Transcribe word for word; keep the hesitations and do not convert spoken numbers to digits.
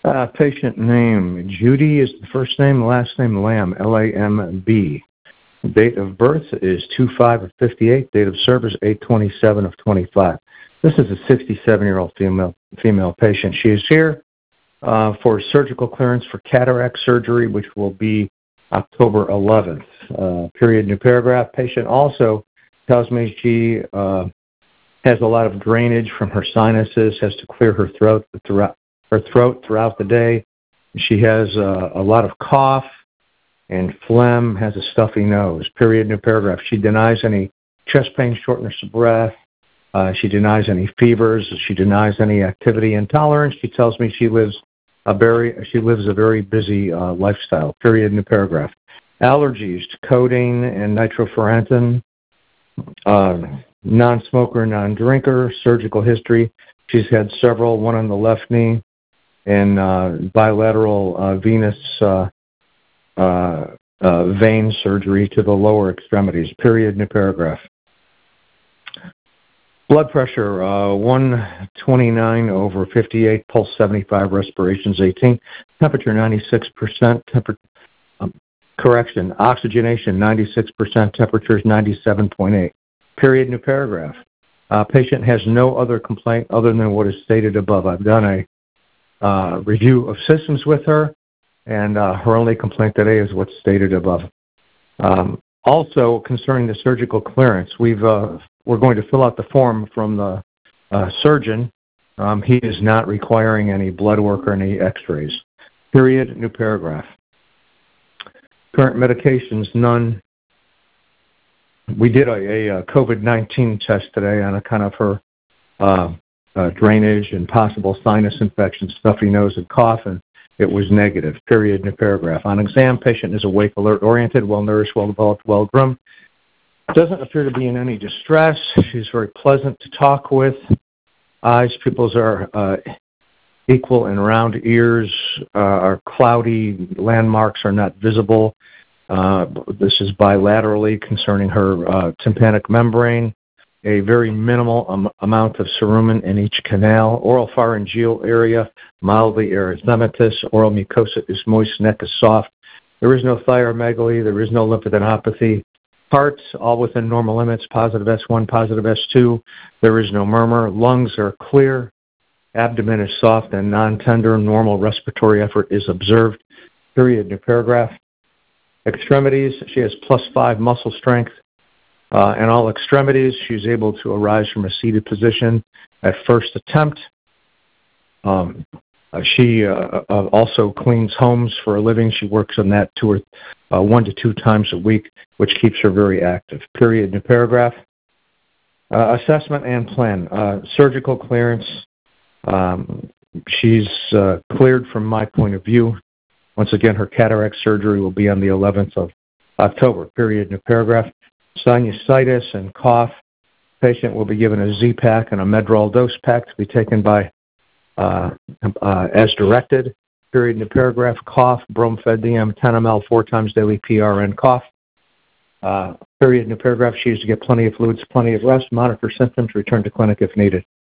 Uh, patient name, Judy is the first name, last name Lamb, L A M B. Date of birth is two five of fifty-eight. Date of service, eight twenty-seven of twenty-five. This is a sixty-seven-year-old female female patient. She is here uh, for surgical clearance for cataract surgery, which will be October eleventh. Uh, period, new paragraph. Patient also tells me she uh, has a lot of drainage from her sinuses, has to clear her throat throughout her throat throughout the day. She has uh, a lot of cough and phlegm, has a stuffy nose. Period, new paragraph. She denies any chest pain, shortness of breath. Uh, she denies any fevers. She denies any activity intolerance. She tells me she lives a very she lives a very busy uh, lifestyle. Period, new paragraph. Allergies to codeine and nitrofurantoin. Uh, non-smoker, non-drinker. Surgical history. She's had several, one on the left knee, and uh, bilateral uh, venous uh, uh, uh, vein surgery to the lower extremities. Period, new paragraph. Blood pressure, uh, one twenty-nine over fifty-eight, pulse seventy-five, respirations eighteen, temperature ninety-six percent, temper- um, correction, oxygenation ninety-six percent, temperature is ninety-seven point eight. Period, new paragraph. Uh, patient has no other complaint other than what is stated above. I've done a uh, review of systems with her, and uh, her only complaint today is what's stated above. Um, also, concerning the surgical clearance, we've uh, we're going to fill out the form from the uh, surgeon. Um, he is not requiring any blood work or any x-rays. Period, new paragraph. Current medications, none. We did a, a COVID nineteen test today on a kind of her uh, uh, drainage and possible sinus infection, stuffy nose, and cough, and it was negative. Period, new paragraph. On exam, patient is awake, alert, oriented, well-nourished, well-developed, well-groomed. Doesn't appear to be in any distress. She's very pleasant to talk with. Eyes, pupils are uh, equal and round. Ears uh, are cloudy. Landmarks are not visible. Uh, this is bilaterally concerning her uh, tympanic membrane. A very minimal um, amount of cerumen in each canal. Oral pharyngeal area, mildly erythematous. Oral mucosa is moist. Neck is soft. There is no thyromegaly. There is no lymphadenopathy. Heart, all within normal limits, positive S one, positive S two. There is no murmur. Lungs are clear. Abdomen is soft and non-tender. Normal respiratory effort is observed. Period, new paragraph. Extremities, she has plus five muscle strength. Uh, in all extremities, she's able to arise from a seated position at first attempt. Um, uh, she uh, uh, also cleans homes for a living. She works on that two or uh, one to two times a week, which keeps her very active. Period, new paragraph. Uh, assessment and plan. Uh, surgical clearance. Um, she's uh, cleared from my point of view. Once again, her cataract surgery will be on the eleventh of October. Period, new paragraph. Sinusitis and cough. Patient will be given a Z-Pak and a Medrol dose pack to be taken by uh, uh, as directed. Period, new paragraph. Cough, bromfendium, ten milliliters, four times daily, P R N cough. Uh, period, new paragraph. She is to get plenty of fluids, plenty of rest, monitor symptoms, return to clinic if needed.